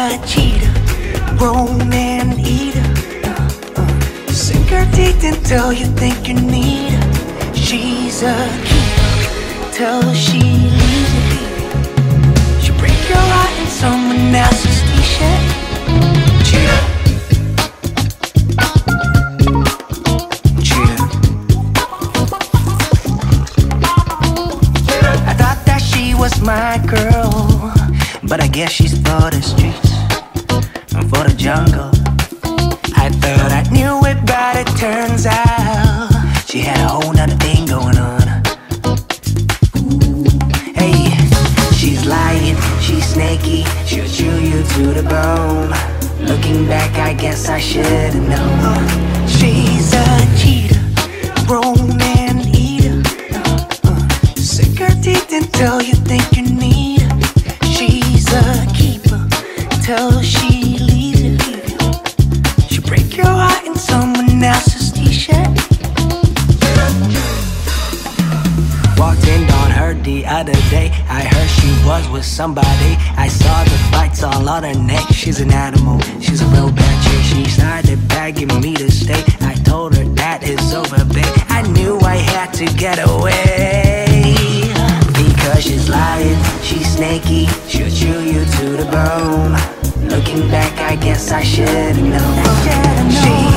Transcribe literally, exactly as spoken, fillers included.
a cheater, roam and eater. uh, uh. Sink her teeth until you think you need her. She's a keeper till she leaves you. She'll break your heart in someone else's t-shirt. Cheater, cheater. I thought that she was my girl, but I guess she's for the streets and for the jungle. I thought I knew it, but it turns out she had a whole nother thing going on. Hey, she's lying, she's snaky, she'll chew you to the bone. Looking back, I guess I should've known. She's a cheater, roam and eater. uh, uh. Sink her teeth until you think you need her. She's a keeper till she leaves you. She'll break your heart in someone else's t-shirt. Walked in on her the other day. I heard she was with somebody. I saw the bites all on her neck. She's an animal, she's a real bad chick. She started begging me to stay. I told her that it's over, babe. I knew I had to get away, because she's lying, she's snaky, she'll chew you to the bone. Looking back, I guess I should've known. She